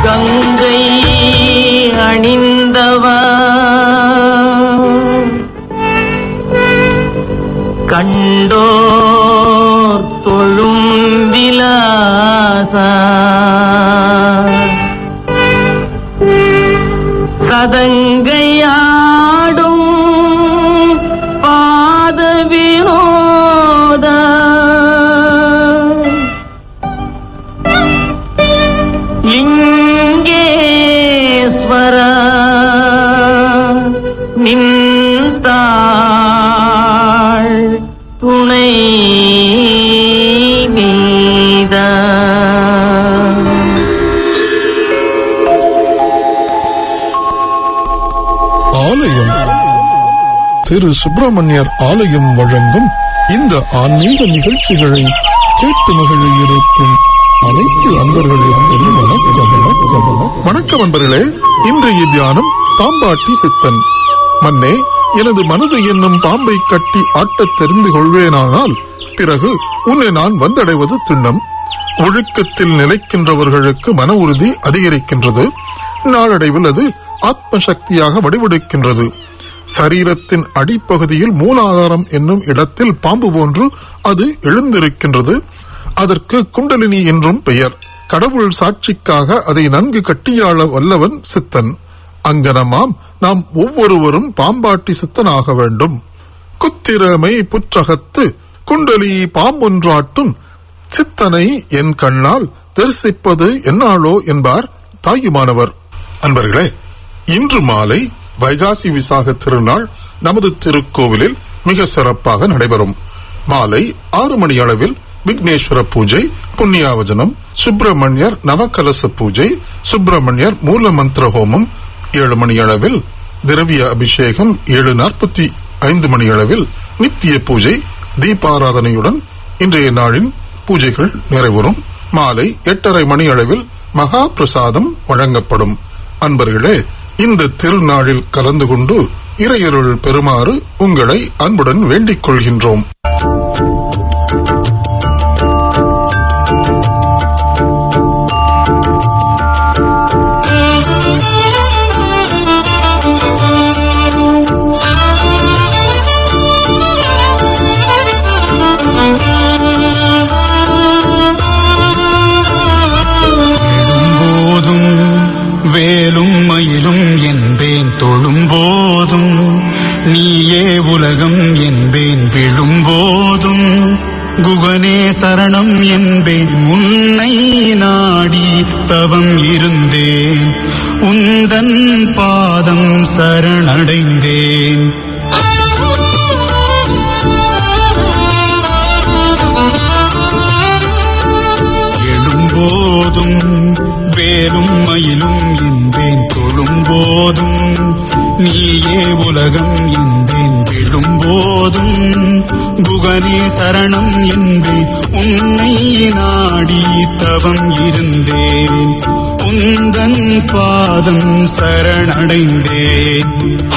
கங்கை அணிந்தவா கண்டோர் தொழும் விலாசா சதங்கையாடும் பாத வினோத லிங்கேஸ்வர நின்றாள் துணை மீத ஆலயம் திரு சுப்பிரமணியர் ஆலயம் வழங்கும் இந்த ஆன்மீக நிகழ்ச்சிகளை கேட்டு மகிழ இருக்கும் அனைத்து அன்பர்களுக்கும் வணக்கம் அன்பர்களே. இன்றைய தியானம் பாம்பாட்டி சித்தன். மன்னே, எனது மனது என்னும் பாம்பை கட்டி ஆட்டத் தெரிந்து கொள்வேனானால் பிறகு உன்னை நான் வந்தடைவது திண்ணம். ஒழுக்கத்தில் நிலைக்கின்றவர்களுக்கு மன உறுதி அதிகரிக்கின்றது. நாளடைவில் அது ஆத்ம சக்தியாக வடிவெடுக்கின்றது. சரீரத்தின் அடிப்பகுதியில் மூலாதாரம் என்னும் இடத்தில் பாம்பு போன்று அது எழுந்திருக்கின்றது. அதற்கு குண்டலினி என்றும் பெயர். கடவுள் சாட்சிக்காக அதை நன்கு கட்டியாள வல்லவன் சித்தன். அங்கனமாம் நாம் ஒவ்வொருவரும் பாம்பாட்டி சித்தனாக வேண்டும். குத்திரமை புற்றகத்து குண்டலி பாம்பொன்றாட்டும் சித்தனை என் கண்ணால் தரிசிப்பது என்னாளோ என்பார் தாயுமானவர். அன்பர்களே, இன்று மாலை வைகாசி விசாக திருநாள் நமது திருக்கோவிலில் மிக சிறப்பாக நடைபெறும். மாலை 6 மணி அளவில் விக்னேஸ்வர பூஜை, புண்ணியாவஜனம், சுப்பிரமணியர் நவகலச பூஜை, சுப்பிரமணியர் மூல மந்திர ஹோமம். 7 மணி அளவில் திரவிய அபிஷேகம். 7:45 மணி அளவில் நித்திய பூஜை, தீபாராதனையுடன் இன்றைய நாளின் பூஜைகள் நிறைவுறும். மாலை 8:30 மணி அளவில் மகா பிரசாதம் வழங்கப்படும். அன்பர்களே, இந்த திருநாளில் கலந்து கொண்டு இறையருள் பெறுமாறு உங்களை அன்புடன் வேண்டிக் கொள்கின்றோம். வேலும் மயிலும் என்பேன் தொழும்போதும், நீயே உலகம் என்பேன் விழும்போதும், குகனே சரணம் என்பேன் உன்னை நாடி தவம் இருந்தேன், உந்தன் பாதம் சரணடைந்தேன். எழும்போதும் வேலும் மயிலும் என்பேன் தொழும்போதும், நீயே உலகம் என்பேன் விழும்போதும், குகனே சரணம் என்பேன் உன்னை நாடி தவம் இருந்தேன், உந்தன் பாதம் சரணடைந்தேன்.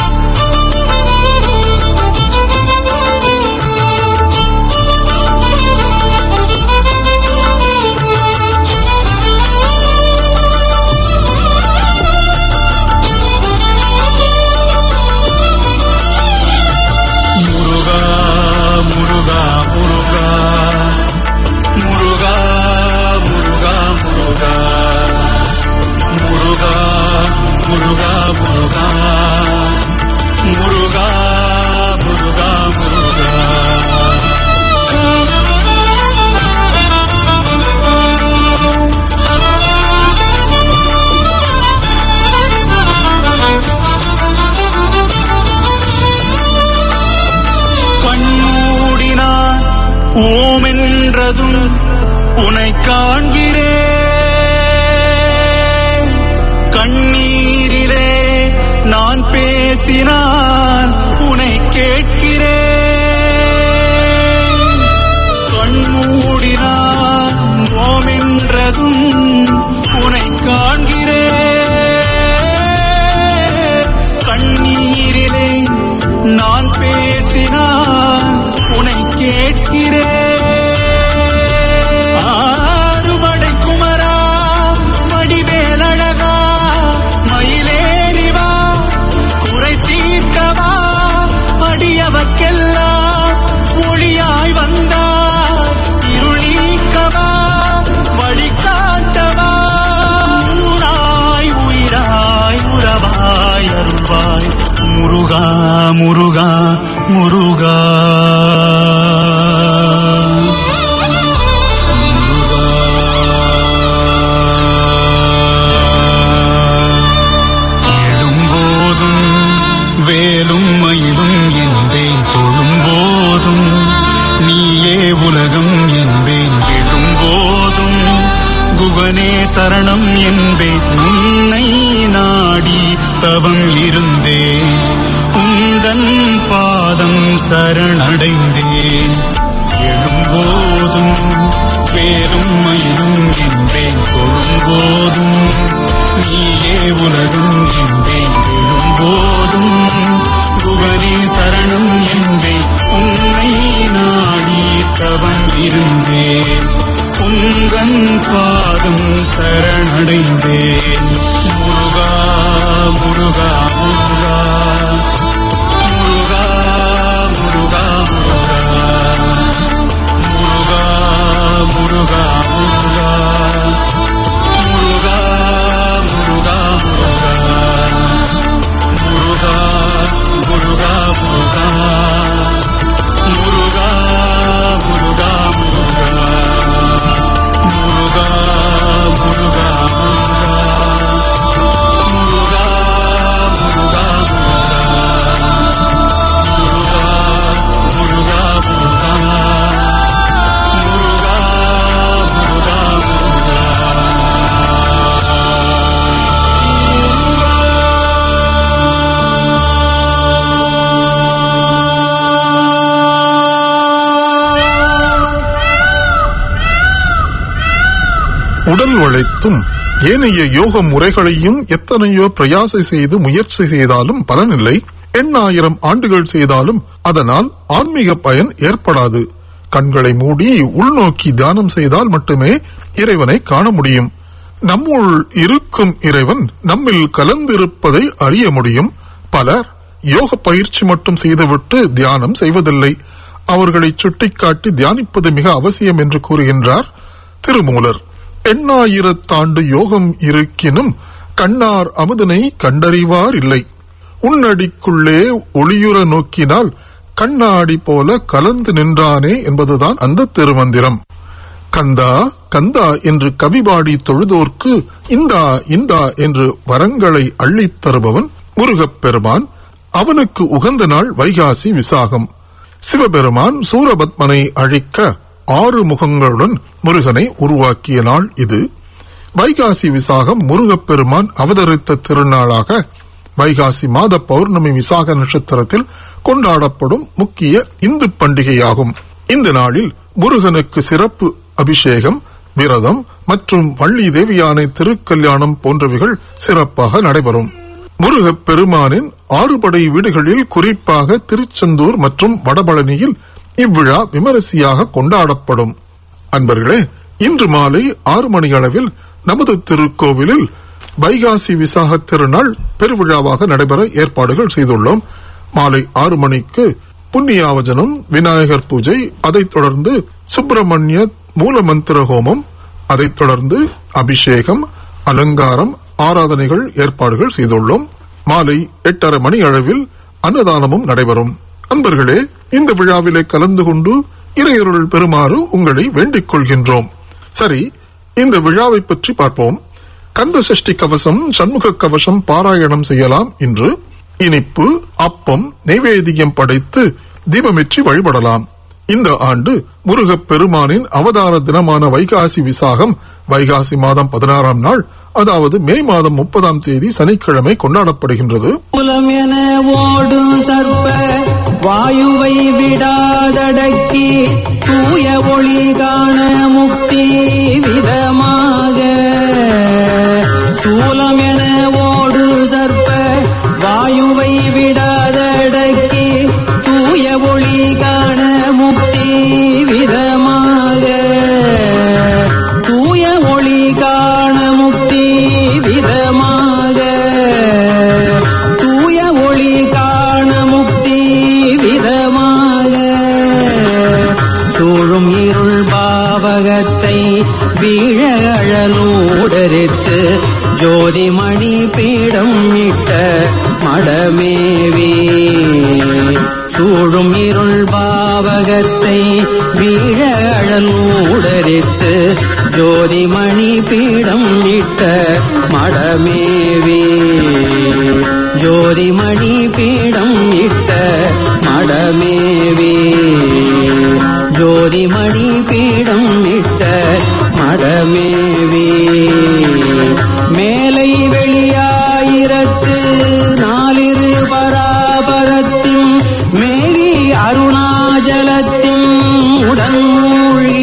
ஓமென்றதும் உனை காண்கிறேன், கண்ணீரிலே நான் சரணம் என்பேன் உன்னை நாடி தவம் இருந்தேன் உந்தன் பாதம் சரணடைந்தேன் எழும்போதும் வேலும் மயிலும் என்பேன் தொழும்போதும் நீயே உலகம் என்பேன் எழும்போதும் குகனே சரணம் என்பேன் உன்னை நாடி தவம் இருந்தேன் உந்தன் பாதம் சரணடைந்தேன் முருகா முருகா முருகா முருகா முருகா முருகா முருகா முருகா முருகா முருகா முருகா முருகா முருகா முருகா முருகா உடல் உழைத்தும் ஏனைய யோக முறைகளையும் எத்தனையோ பிரயாசை செய்து முயற்சி செய்தாலும் பலனில்லை. 8000 ஆண்டுகள் செய்தாலும் அதனால் ஆன்மீக பயன் ஏற்படாது. கண்களை மூடி உள்நோக்கி தியானம் செய்தால் மட்டுமே இறைவனை காண முடியும். நம்முள் இருக்கும் இறைவன் நம்மில் கலந்திருப்பதை அறிய முடியும். பலர் யோக பயிற்சி மட்டும் செய்துவிட்டு தியானம் செய்வதில்லை. அவர்களை சுட்டிக்காட்டி தியானிப்பது மிக அவசியம் என்று கூறுகின்றார் திருமூலர். 8000 ஆண்டு யோகம் இருக்கினும் கண்ணார் அமுதனை கண்டறிவார் இல்லை. உன்னடிக்குள்ளே ஒளியுற நோக்கினால் கண்ணாடி போல கலந்து நின்றானே என்பதுதான் அந்த திருமந்திரம். கந்தா கந்தா என்று கவிபாடி தொழுதோர்க்கு இந்தா இந்தா என்று வரங்களை அள்ளித் தருபவன் முருகப்பெருமான். அவனுக்கு உகந்த நாள் வைகாசி விசாகம். சிவபெருமான் சூரபத்மனை அழிக்க 6 முகங்களுடன் முருகனை உருவாக்கிய நாள் இது. வைகாசி விசாகம் முருகப்பெருமான் அவதரித்த திருநாளாக வைகாசி மாத பௌர்ணமி விசாக நட்சத்திரத்தில் கொண்டாடப்படும் முக்கிய இந்து பண்டிகையாகும். இந்த நாளில் முருகனுக்கு சிறப்பு அபிஷேகம், விரதம் மற்றும் வள்ளி தேவியானை திருக்கல்யாணம் போன்றவைகள் சிறப்பாக நடைபெறும். முருகப்பெருமானின் 6 படை வீடுகளில் குறிப்பாக திருச்செந்தூர் மற்றும் வடபழனியில் இவ்விழா விமரிசையாக கொண்டாடப்படும். அன்பர்களே, இன்று மாலை 6 மணி அளவில் நமது திருக்கோவிலில் வைகாசி விசாக திருநாள் பெருவிழாவாக நடைபெற ஏற்பாடுகள் செய்துள்ளோம். மாலை 6 மணிக்கு புண்ணியாவஜனம், விநாயகர் பூஜை, அதைத் தொடர்ந்து சுப்பிரமணிய மூலமந்திர ஹோமம், அதைத் தொடர்ந்து அபிஷேகம், அலங்காரம், ஆராதனைகள் ஏற்பாடுகள் செய்துள்ளோம். மாலை 8:30 மணி அளவில் அன்னதானமும் நடைபெறும். அன்பர்களே, இந்த விழாவிலே கலந்து கொண்டு இறையருள் பெறுமாறு உங்களை வேண்டிக் கொள்கின்றோம். சரி, இந்த விழாவை பற்றி பார்ப்போம். கந்த சஷ்டி கவசம், சண்முக கவசம் பாராயணம் செய்யலாம். இன்று இனிப்பு, அப்பம், நைவேத்தியம் படைத்து தீபமேற்றி வழிபடலாம். இந்த ஆண்டு முருகப் பெருமானின் அவதார தினமான வைகாசி விசாகம் வைகாசி மாதம் 16ஆம் நாள், அதாவது மே மாதம் 30ஆம் தேதி சனிக்கிழமை கொண்டாடப்படுகின்றது. மூலம் என ஓடும் சர்ப்ப வாயுவை விடாதடக்கி தூய ஒளி காண முக்தி விதமாக சூலம் என ஓடு சர்ப்ப வாயுவை விடாதடக்கி தூய ஒளி காண முக்தி விதமாக தூய ஒளி காண முக்தி விதமாக தூய ஒளி காண முக்தி விதமாக சூழும் இருள் பாவகத்தை வீழ அழலூடரித்து ஜோதிமணி பீடம் இட்ட மடமேவி சூழும் இருள் பாவகத்தை வீழ அழலூடரித்து ஜோதிமணி பீடம் இட்ட மடமேவி ஜோதிமணி பீடம் இட்ட மடமேவி ஜோதிமணி பீடம் இட்ட மடமேவி மேலை வெளியாயிரத்து நாலிரு பராபரத்தின் மேவி அருணாச்சலத்தின் உடன் மூழ்கி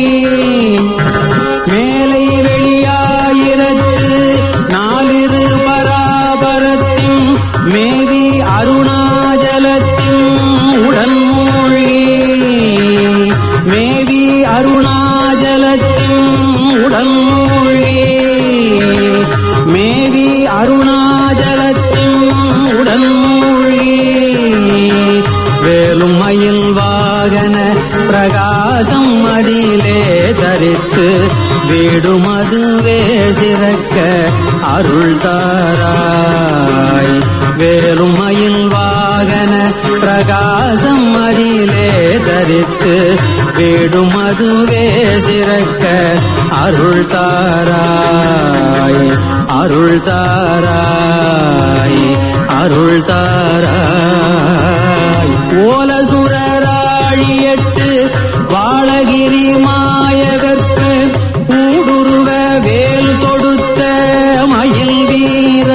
மேலை வெளியாயிரத்து நாலிரு பராபரத்தின் மேவி அருணாச்சலத்தின் உடன் மூழ்கி மேவி அருணாச்சலத்தின் உடன் மூழ்கி மேவி அருணாச்சலத்தின் உடன் மூழ்கி வேலும் மயில் வாகன பிரகாசம் அதிலே தரித்து வீடுமதுவே சிறக்க அருள் தாராய் வேலும் மயில் வாகன பிரகாசம் அதிலே தரித்து வீடுமதுவே சிறக்க அருள் தாராய் அருள் தாராய் அருள் தாராய் ஓலசுரராழியட்டு வாழகிரி மாயகற்கு ஊடுருவ வேல் தொடுத்த மயில் வீர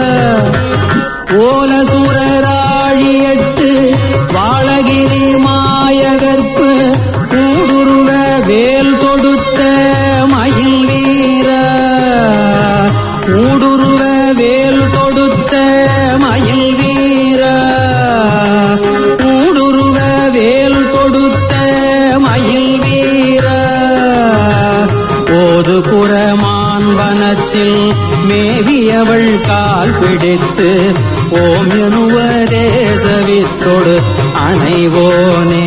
ஓலசுரராழியட்டு வாழகிரி மாயகற்கு ஊடுருவ வேல் தொடுத்த மயில் வீர ஊடுருவ வேல் தொடுத்த மயில் வீர ஊடுருவ வேல் தொடுத்த மயில் வீர ஓது புறமான் வனத்தில் மேவியவள் கால் பிடித்து ஓம் எனுவதேசவித்தொடு அணைவோனே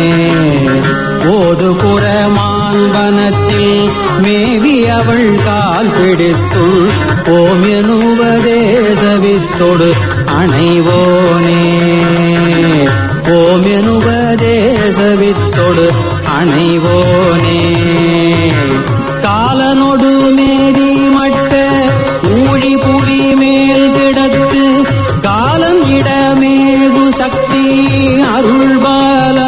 ஓது புறமான் வனத்தில் மேவியவள் கால் பிடித்து ஓம் எனுவதேசவித்தொடு அணைவோனே ஓம் எனுவதேசவித்தொடு அணைவோனே காலனொடு மேதி மட்ட ஊழி புவி மேல் கிடத்து காலம் இடமேவு சக்தி அருள்பால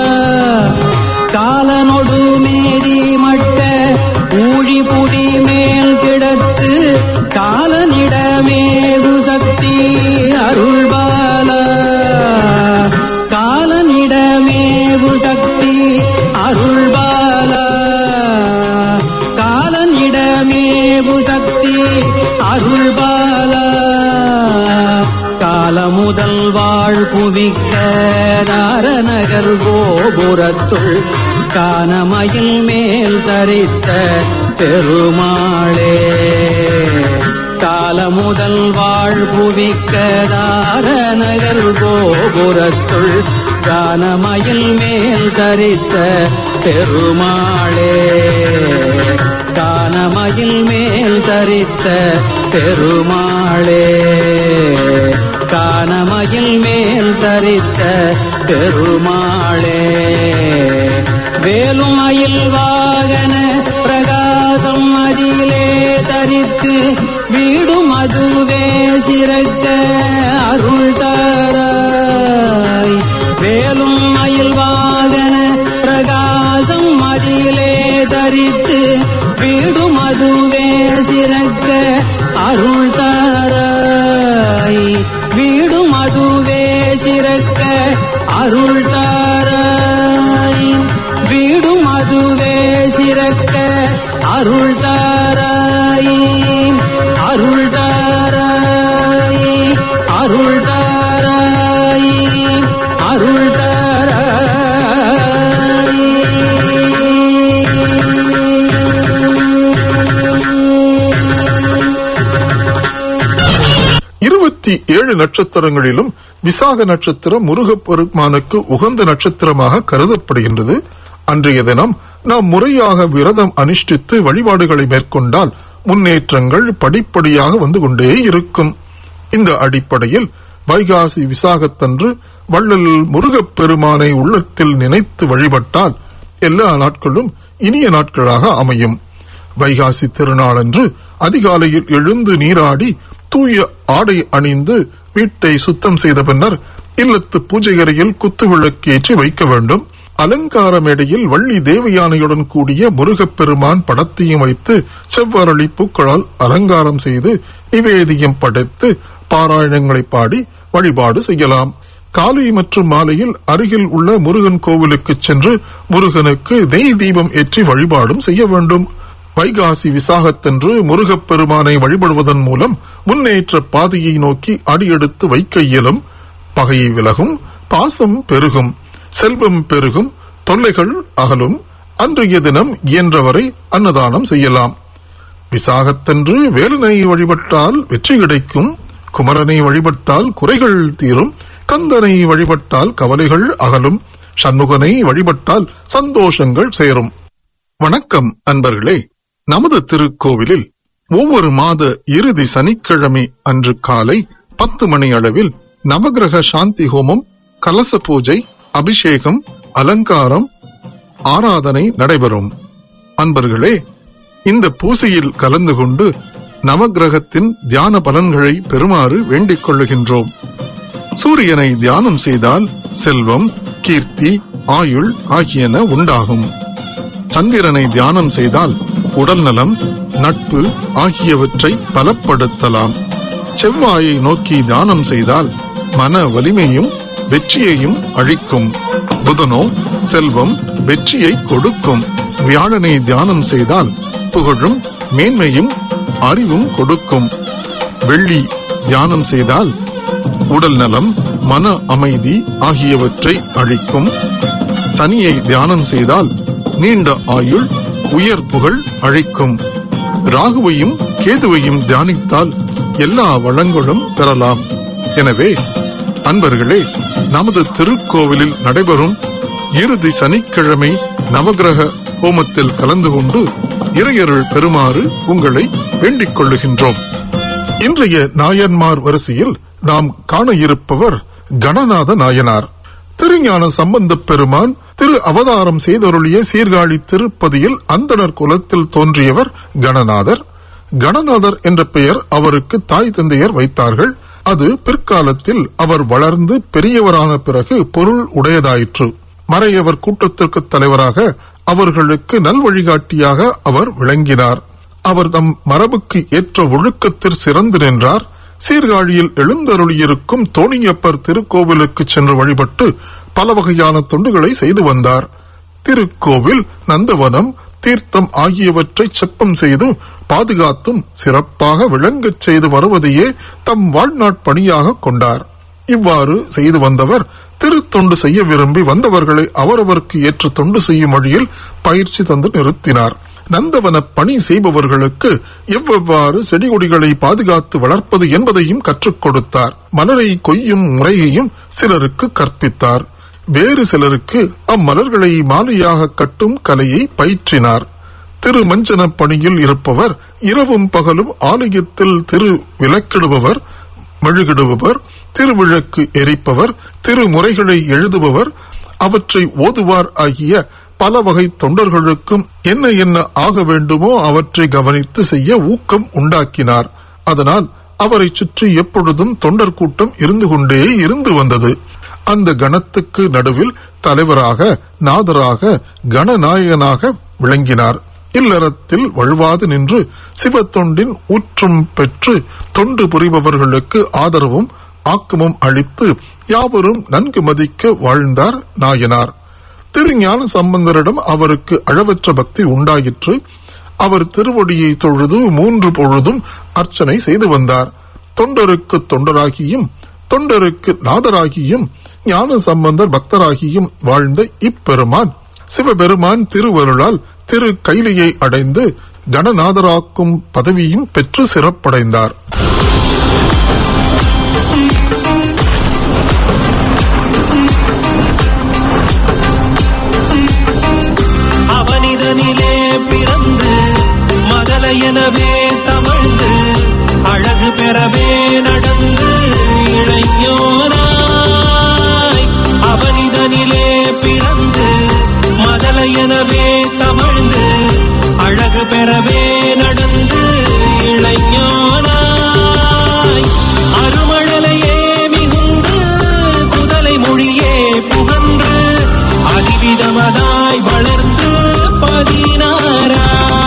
காலனொடு மேதி மட்ட ஊழி புவி மேல் கிடத்து காலனிடமேவு சக்தி அருள்பால காலனிடமேவு சக்தி அருள்பால காலனிடமேவு சக்தி அருள்பால காலமுதல் வாழ் புவிக்க நாரநகர் கோபுரத்துள் கானமயில் மேல் தரித்த பெருமாளே காலமுதல் வாழ் புவிக்க நாரநகர் கோபுரத்துள் கானமயில் மேல் தரித்த பெருமாளே கானமயில் மேல் தரித்த பெருமாளே கானமயில் மேல் தரித்த பெருமாளே வேலும் மயில் வாகன பிரகாசம் அதிலே தரித்து வீடும் அதுவே சிறக்க அருள் தாராய் வேலும் மயில் வாகன பிரகாசம் அதிலே தரித்து வீடும் அதுவே சிறக்க அருள் தாராய் வீடும் அதுவே சிறக்க அருள் தாராய் வீடும் அதுவே சிறக்க அருள் தாராய் அருள் தாராய் அருள் தாராய் அருள் தாராய் 27 நட்சத்திரங்களிலும் விசாக நட்சத்திரம் முருகப்பெருமானுக்கு உகந்த நட்சத்திரமாக கருதப்படுகின்றது. அன்றைய தினம் நாம் முறையாக விரதம் அனுஷ்டித்து வழிபாடுகளை மேற்கொண்டால் முன்னேற்றங்கள் படிப்படியாக வந்து கொண்டே இருக்கும். இந்த அடிப்படையில் வைகாசி விசாகத்தன்று வள்ளல் முருகப்பெருமானை உள்ளத்தில் நினைத்து வழிபட்டால் எல்லா நாட்களும் இனிய நாட்களாக அமையும். வைகாசி திருநாளன்று அதிகாலையில் எழுந்து நீராடி தூய ஆடை அணிந்து வீட்டை சுத்தம் செய்த பின்னர் இல்லத்து பூஜை அறையில் குத்து விளக்கேற்றி வைக்க வேண்டும். அலங்கார மேடையில் வள்ளி தேவயானையுடன் கூடிய முருகப்பெருமான் படத்தையும் வைத்து செவ்வரளி பூக்களால் அலங்காரம் செய்து நிவேதியம் படைத்து பாராயணங்களை பாடி வழிபாடு செய்யலாம். காலை மற்றும் மாலையில் அருகில் உள்ள முருகன் கோவிலுக்கு சென்று முருகனுக்கு நெய் தீபம் ஏற்றி வழிபாடும் செய்ய வேண்டும். வைகாசி விசாகத்தன்று முருகப்பெருமானை வழிபடுவதன் மூலம் முன்னேற்ற பாதையை நோக்கி அடியெடுத்து வைக்க இயலும். பகையை விலகும், பாசம் பெருகும், செல்வம் பெருகும், தொல்லைகள் அகலும். அன்றைய தினம் இயன்றவரை அன்னதானம் செய்யலாம். விசாகத்தன்று வேலனை வழிபட்டால் வெற்றி கிடைக்கும். குமரனை வழிபட்டால் குறைகள் தீரும். கந்தனை வழிபட்டால் கவலைகள் அகலும். சண்முகனை வழிபட்டால் சந்தோஷங்கள் சேரும். வணக்கம் அன்பர்களே. நமது திருக்கோவிலில் ஒவ்வொரு மாத இறுதி சனிக்கிழமை அன்று காலை 10 மணி அளவில் நவகிரக சாந்தி ஹோமம், கலச பூஜை, அபிஷேகம், அலங்காரம், ஆராதனை நடைபெறும். அன்பர்களே, இந்த பூசையில் கலந்து கொண்டு நவகிரகத்தின் தியான பலன்களை பெறுமாறு வேண்டிக் கொள்ளுகின்றோம். சூரியனை தியானம் செய்தால் செல்வம், கீர்த்தி, ஆயுள் ஆகியன உண்டாகும். சந்திரனை தியானம் செய்தால் உடல் நலம், நட்பு ஆகியவற்றை பலப்படுத்தலாம். செவ்வாயை நோக்கி தியானம் செய்தால் மன வலிமையும் வெற்றியையும் அளிக்கும். புதனோ செல்வம், வெற்றியை கொடுக்கும். வியாழனை தியானம் செய்தால் புகழும், மேன்மையும், அறிவும் கொடுக்கும். வெள்ளி தியானம் செய்தால் உடல் நலம், மன அமைதி ஆகியவற்றை அளிக்கும். சனியை தியானம் செய்தால் நீண்ட ஆயுள், உயர் புகழ் அளிக்கும். ராகுவையும் கேதுவையும் தியானித்தால் எல்லா வளங்களும் பெறலாம். எனவே அன்பர்களே, நமது திருக்கோவிலில் நடைபெறும் இறுதி சனிக்கிழமை நவகிரக ஹோமத்தில் கலந்து கொண்டு இறையருள் பெறுமாறு உங்களை வேண்டிக் கொள்ளுகின்றோம். இன்றைய நாயன்மார் வரிசையில் நாம் காண இருப்பவர் கணநாத நாயனார். திருஞான சம்பந்தப் பெருமான் திரு அவதாரம் செய்தருளிய சீர்காழி திருப்பதியில் அந்தணர் குலத்தில் தோன்றியவர் கணநாதர். கணநாதர் என்ற பெயர் அவருக்கு தாய் தந்தையர் வைத்தார்கள். அது பிற்காலத்தில் அவர் வளர்ந்து பெரியவரான பிறகு பொருள் உடையதாயிற்று. மறையவர் கூட்டத்திற்கு தலைவராக அவர்களுக்கு நல்வழிகாட்டியாக அவர் விளங்கினார். அவர் தம் மரபுக்கு ஏற்ற ஒழுக்கத்தில் சிறந்து நின்றார். சீர்காழியில் எழுந்தருளியிருக்கும் தோணியப்பர் திருக்கோவிலுக்கு சென்று வழிபட்டு பல வகையான தொண்டுகளை செய்து வந்தார். திருக்கோவில், நந்தவனம், தீர்த்தம் ஆகியவற்றை செப்பம் செய்து பாதுகாத்தும் சிறப்பாக விளங்கச் செய்து வருவதையே தம் வாழ்நாட்பணியாக கொண்டார். இவ்வாறு செய்து வந்தவர் திருத்தொண்டு செய்ய விரும்பி வந்தவர்களை அவரவருக்கு ஏற்ற தொண்டு செய்யும் வழியில் பயிற்சி தந்து நிறுத்தினார். நந்தவன பணி செய்பவர்களுக்கு எவ்வாறு செடி கொடிகளை பாதுகாத்து வளர்ப்பது என்பதையும் கற்றுக் கொடுத்தார். மலரை கொய்யும் முறையையும் சிலருக்கு கற்பித்தார். வேறு சிலருக்கு அம்மலர்களை மாலையாக கட்டும் கலையை பயிற்றினார். திருமஞ்சன பணியில் இருப்பவர் இரவும் பகலும் ஆலயத்தில் திரு விளக்கிடுபவர், மெழுகிடுபவர், திருவிளக்கு எரிப்பவர், திருமுறைகளை எழுதுபவர், அவற்றை ஓதுவார் ஆகிய பல வகை தொண்டர்களுக்கும் என்ன என்ன ஆக வேண்டுமோ அவற்றை கவனித்து செய்ய ஊக்கம் உண்டாக்கினார். அதனால் அவரை சுற்றி எப்பொழுதும் தொண்டர் கூட்டம் இருந்து கொண்டே இருந்து வந்தது. அந்த கணத்துக்கு நடுவில் தலைவராக, நாதராக, கணநாயகனாக விளங்கினார். இல்லறத்தில் வழுவாது நின்று சிவத்தொண்டின் ஊற்றம் பெற்று தொண்டு புரிபவர்களுக்கு ஆதரவும் ஆக்கமும் அளித்து யாவரும் நன்கு மதிக்க வாழ்ந்தார் நாயனார். திருஞான சம்பந்தரிடம் அவருக்கு அளவற்ற பக்தி உண்டாயிற்று. அவர் திருவடியை தொழுது 3 பொழுதும் அர்ச்சனை செய்து வந்தார். தொண்டருக்கு தொண்டராகியும் தொண்டருக்கு நாதராகியும் ஞான சம்பந்தர் பக்தராகியும் வாழ்ந்த இப்பெருமான் சிவபெருமான் திருவருளால் திரு கைலியை அடைந்து கணநாதராக்கும் பதவியும் பெற்று சிறப்படைந்தார். அவனிதனிலே பிறந்து மதலையனவே தவழ்ந்து அழகு பெறவே நடந்து இளைஞனாய். அவனிதனிலே பிறந்து மதலையனவே தவழ்ந்து அழகு பெறவே நடந்து இளைஞனாய். அருமழலையே மிகுந்து குதலை மொழியே புகன்று அதி அதிவிதமதாய் வளர்ந்து 16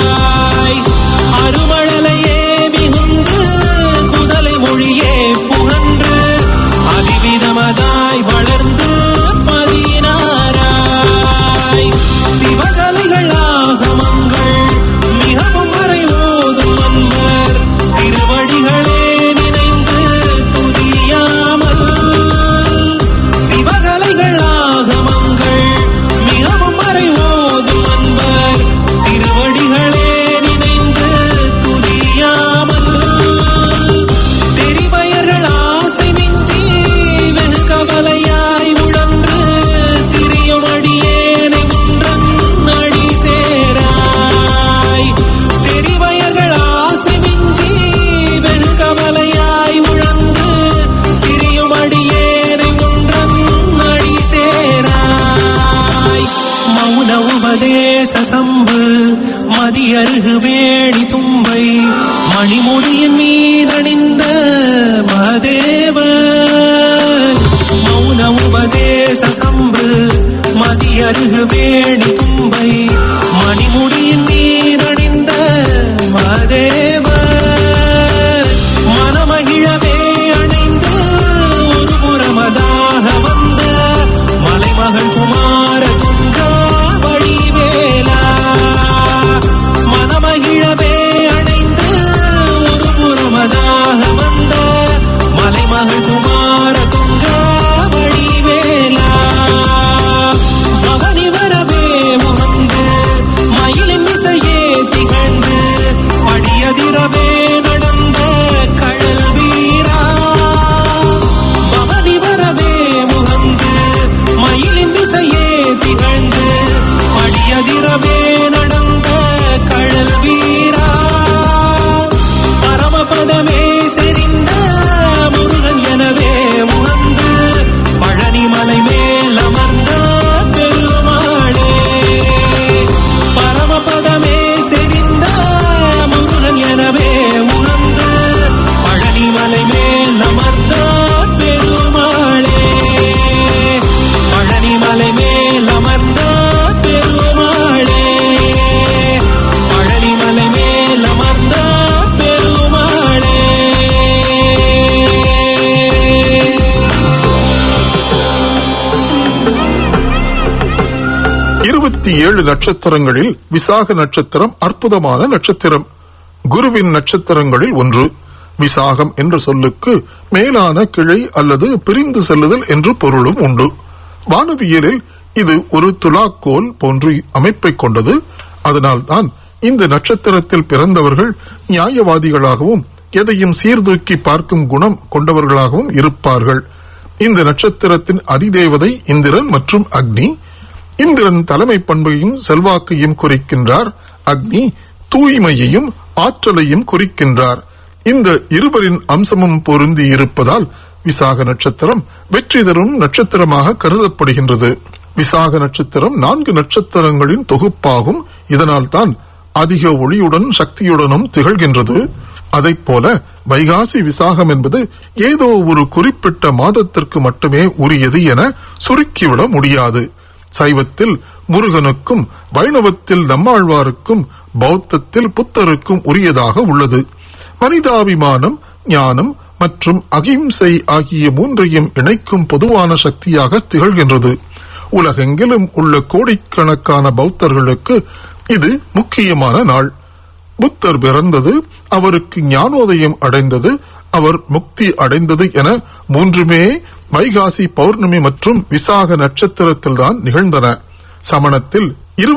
அருமழலையே மிகுந்து குதலை மொழியே புகன்று அதிவிதமதாய் வளர்ந்து 16 சிவகலைகள் ஆகமங்கள் மிகவும் மறைவோதும் அன்பர் திருவடிகளே நினைந்து துதியாமல் சிவகலைகள் ஆகமங்கள் மிகவும் மறைவோதும் அன்பர் திருவடிகளே நினைந்து துதியாமல் தெரிபயர்கள் ஆசை மிஞ்சி வெகு கவலையாய் உழன்று திரியும் அடியேனை முன்றன் அடி சேராய் தெரிபயர்கள் ஆசை மிஞ்சி வெகு கவலையாய் உழன்று திரியும் அடியேனை முன்றன் அடி சேராய் மௌன உபதேச சம்பு மதியருகு வேணி தும்பை மணிமுடியின் மீதணிந்த மதேவன் மௌன உபதேச சம்பு மதியருகு வேணி தும்பை மணிமுடியின் மீதணிந்த மதேவன் மனமகிழவே அணைந்து ஒரு புறமதாக வந்த மலைமகள் குமார துங்கா வடிவேலா மனமகிழவே அணைந்து ஒரு புறமதாக வந்த மலைமகள் குமார துங்கா வடிவேலா பவனி வரவே முகந்து மயிலின் இசையே திகழ்ந்து படியதிரவே நடந்த கழல் வீரா பவனி வரவே முகந்து மயிலின் இசையே திகழ்ந்து படியதிரவே நடந்த கழல் வீரா பரமபதமே செறிந்த முருகன் எனவே முகந்து பழனிமலை மேல் அமர்ந்த பெருமாளே பரமபதமே செறிந்த முருகன் எனவே முகந்து பழனிமலை மேல் அமர்ந்த பெருமாளே பழனிமலை மேல் அமர்ந்த பெருமாளே பழனிமலை மேல் அமர்ந்த பெருமாளே 27 நட்சத்திரங்களில் விசாக நட்சத்திரம் அற்புதமான நட்சத்திரம். குருவின் நட்சத்திரங்களில் ஒன்று. விசாகம் என்ற சொல்லுக்கு மேலான கிளை அல்லது பிரிந்து செல்லுதல் என்று பொருளும் உண்டு. வானவியலில் இது ஒரு துலாக்கோல் போன்று அமைப்பை கொண்டது. அதனால்தான் இந்த நட்சத்திரத்தில் பிறந்தவர்கள் நியாயவாதிகளாகவும் எதையும் சீர்தூக்கி பார்க்கும் குணம் கொண்டவர்களாகவும் இருப்பார்கள். இந்த நட்சத்திரத்தின் அதிதேவதை இந்திரன் மற்றும் அக்னி. இந்திரன் தலைமை பண்பையும் செல்வாக்கையும் குறிக்கின்றார். அக்னி தூய்மையையும் ஆற்றலையும் குறிக்கின்றார். இந்த இருவரின் அம்சமும் பொருந்தி இருப்பதால் விசாக நட்சத்திரம் வெற்றி தரும் நட்சத்திரமாக கருதப்படுகின்றது. விசாக நட்சத்திரம் 4 நட்சத்திரங்களின் தொகுப்பாகும். இதனால் தான் அதிக ஒளியுடன் சக்தியுடனும் திகழ்கின்றது. அதைப்போல வைகாசி விசாகம் என்பது ஏதோ ஒரு குறிப்பிட்ட மாதத்திற்கு மட்டுமே உரியது என சுருக்கிவிட முடியாது. சைவத்தில் முருகனுக்கும், வைணவத்தில் நம்மாழ்வாருக்கும், பௌத்தத்தில் புத்தருக்கும் உரியதாக உள்ளது. மனிதாபிமானம், ஞானம் மற்றும் அகிம்சை ஆகிய 3ஐயும் இணைக்கும் பொதுவான சக்தியாக திகழ்கின்றது. உலகெங்கிலும் உள்ள கோடிக்கணக்கான பௌத்தர்களுக்கு இது முக்கியமான நாள். புத்தர் பிறந்தது, அவருக்கு ஞானோதயம் அடைந்தது, அவர் முக்தி அடைந்தது என 3மே வைகாசி பௌர்ணமி மற்றும் விசாக நட்சத்திரத்தில் தான் நிகழ்ந்தன. சமணத்தில்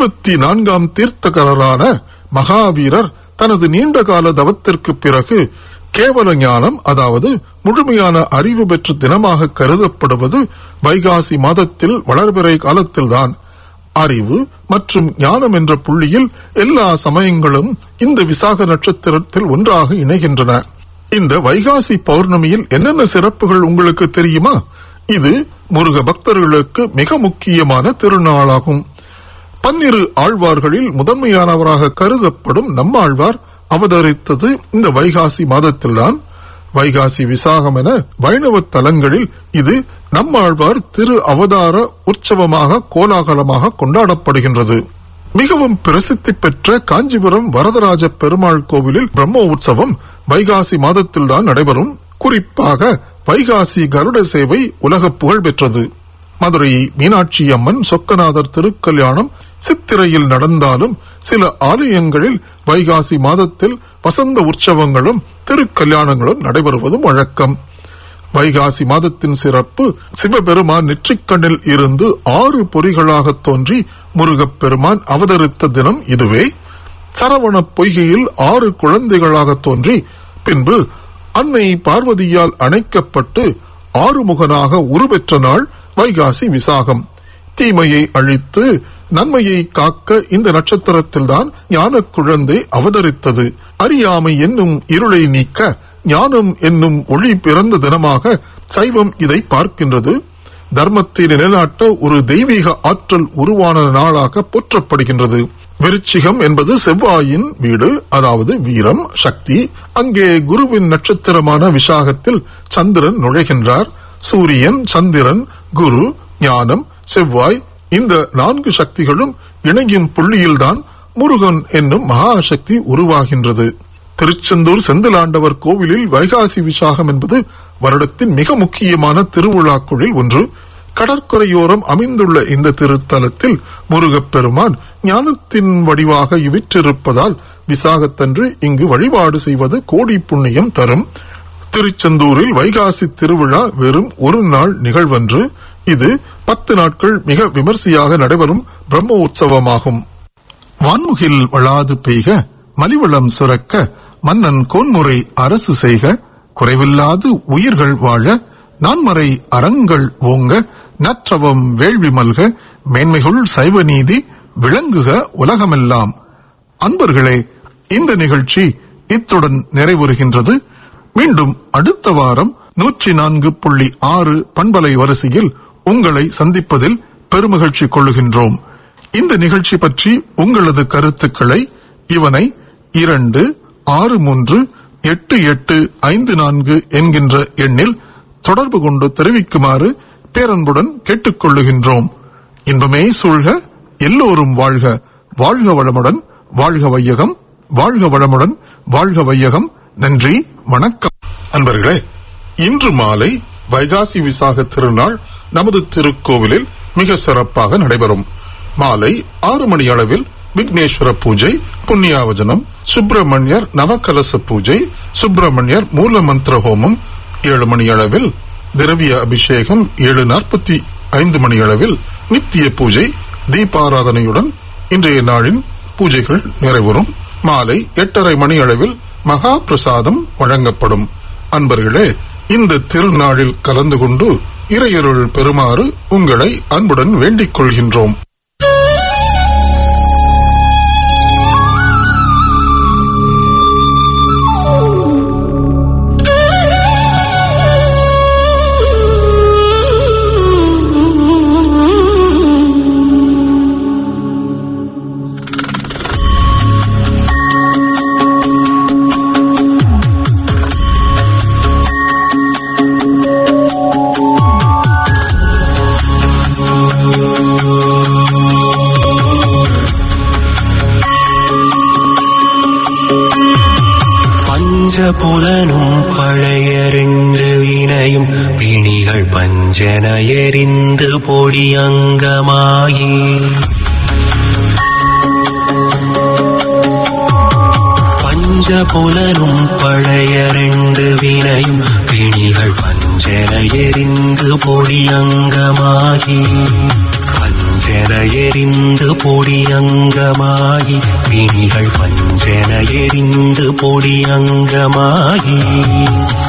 24ஆம் தீர்த்தகரான மகாவீரர் தனது நீண்டகால தவத்திற்கு பிறகு கேவல ஞானம், அதாவது முழுமையான அறிவு பெற்ற தினமாக கருதப்படுவது வைகாசி மாதத்தில் வளர்பிறை காலத்தில்தான். அறிவு மற்றும் ஞானம் என்ற புள்ளியில் எல்லா சமயங்களும் இந்த விசாக நட்சத்திரத்தில் ஒன்றாக இணைகின்றன. இந்த வைகாசி பௌர்ணமியில் என்னென்ன சிறப்புகள் உங்களுக்கு தெரியுமா? இது முருக பக்தர்களுக்கு மிக முக்கியமான திருநாளாகும். 12 ஆழ்வார்களில் முதன்மையானவராக கருதப்படும் நம்மாழ்வார் அவதரித்தது இந்த வைகாசி மாதத்தில்தான். வைகாசி விசாகம் என வைணவ தலங்களில் இது நம்மாழ்வார் திரு அவதார உற்சவமாக கோலாகலமாக கொண்டாடப்படுகின்றது. மிகவும் பிரசித்தி பெற்ற காஞ்சிபுரம் வரதராஜ பெருமாள் கோவிலில் பிரம்ம உற்சவம் வைகாசி மாதத்தில்தான் நடைபெறும். குறிப்பாக வைகாசி கருட சேவை உலக புகழ் பெற்றது. மதுரை மீனாட்சி அம்மன் சொக்கநாதர் திருக்கல்யாணம் சித்திரையில் நடந்தாலும் சில ஆலயங்களில் வைகாசி மாதத்தில் வசந்த உற்சவங்களும் திருக்கல்யாணங்களும் நடைபெறுவதும் வழக்கம். வைகாசி மாதத்தின் சிறப்பு சிவபெருமான் நெற்றிக்கண்ணில் இருந்து 6 பொறிகளாக தோன்றி முருகப்பெருமான் அவதரித்த தினம் இதுவே. சரவண பொய்கையில் 6 குழந்தைகளாக தோன்றி பின்பு அன்னை பார்வதியால் அணைக்கப்பட்டு ஆறுமுகனாக உருவெற்ற நாள் வைகாசி விசாகம். தீமையை அழித்து நன்மையை காக்க இந்த நட்சத்திரத்தில்தான் ஞான குழந்தை அவதரித்தது. அறியாமை என்னும் இருளை நீக்க ஞானம் என்னும் ஒளி பிறந்த தினமாக சைவம் இதை பார்க்கின்றது. தர்மத்தை நிலைநாட்ட ஒரு தெய்வீக ஆற்றல் உருவான நாளாக போற்றப்படுகின்றது. விருச்சிகம் என்பது செவ்வாயின் வீடு, அதாவது வீரம், சக்தி. அங்கே குருவின் நட்சத்திரமான விசாகத்தில் சந்திரன் நுழைகின்றார். சூரியன், சந்திரன், குரு, ஞானம், செவ்வாய் இந்த 4 சக்திகளும் இணையும் புள்ளியில்தான் முருகன் என்னும் மகாசக்தி உருவாகின்றது. திருச்செந்தூர் செந்திலாண்டவர் கோவிலில் வைகாசி விசாகம் என்பது வருடத்தின் மிக முக்கியமான திருவிழாக்களில் ஒன்று. கடற்கரையோரம் அமைந்துள்ள இந்த திருத்தலத்தில் முருகப்பெருமான் ஞானத்தின் வடிவாக விற்றிருப்பதால் விசாகத்தன்று இங்கு வழிபாடு செய்வது கோடி புண்ணியம் தரும். திருச்செந்தூரில் வைகாசி திருவிழா வெறும் ஒரு நாள் நிகழ்வன்று. இது 10 நாட்கள் மிக விமர்சையாக நடைபெறும் பிரம்ம உற்சவமாகும். வான்முகில் வளாது பெய்க, மலிவளம் சுரக்க, மன்னன் கோன்முறை அரசு செய்க, குறைவில்லாது உயிர்கள் வாழ, நான்மறை அறங்கள் ஓங்க, நற்றவம் வேள்வி மல்க, மேன்மைகுள் சைவ நீதி விளங்குக உலகமெல்லாம். அன்பர்களே, இந்த நிகழ்ச்சி இத்துடன் நிறைவுறுகின்றது. மீண்டும் அடுத்த வாரம் 104.6 பண்பலை வரிசையில் உங்களை சந்திப்பதில் பெருமகிழ்ச்சி கொள்ளுகின்றோம். இந்த நிகழ்ச்சி பற்றி உங்களது கருத்துக்களை இவனை 26388854 என்கின்ற எண்ணில் தொடர்பு கொண்டு தெரிவிக்குமாறு பேரன்புடன் கேட்டுக்கொள்ளுகின்றோம். இன்பமே சூழ்க, எல்லோரும் வாழ்க, வாழ்க வளமுடன், வாழ்க வையகம், வாழ்க வளமுடன், வாழ்க வையகம். நன்றி, வணக்கம். அன்பர்களே, இன்று மாலை வைகாசி விசாக திருநாள் நமது திருக்கோவிலில் மிக சிறப்பாக நடைபெறும். மாலை 6 மணி அளவில் விக்னேஸ்வர பூஜை, புண்ணியாவஜனம், சுப்பிரமணியர் நவகலச பூஜை, சுப்பிரமணியர் மூல மந்திர ஹோமம். 7 மணி அளவில் திரவிய அபிஷேகம். 7:45 மணி அளவில் நித்திய பூஜை, தீபாராதனையுடன் இன்றைய நாளின் பூஜைகள் நிறைவுறும். மாலை 8:30 மணி அளவில் மகா பிரசாதம் வழங்கப்படும். அன்பர்களே, இந்த திருநாளில் கலந்து கொண்டு இறையருள் பெறுமாறு உங்களை அன்புடன் வேண்டிக் கொள்கின்றோம். புலனும் பழைய 2 வினையும் பிணிகள் பஞ்சன எரிந்து பொடி அங்கமாகி பஞ்சபுலனும் பழைய 2 வினையும் பிணிகள் பஞ்சன எரிந்து பொடி அங்கமாகி பஞ்சன எரிந்து பொடி அங்கமாகி பிணிகள் பஞ்சன எரிந்து பொடி அங்கமாகி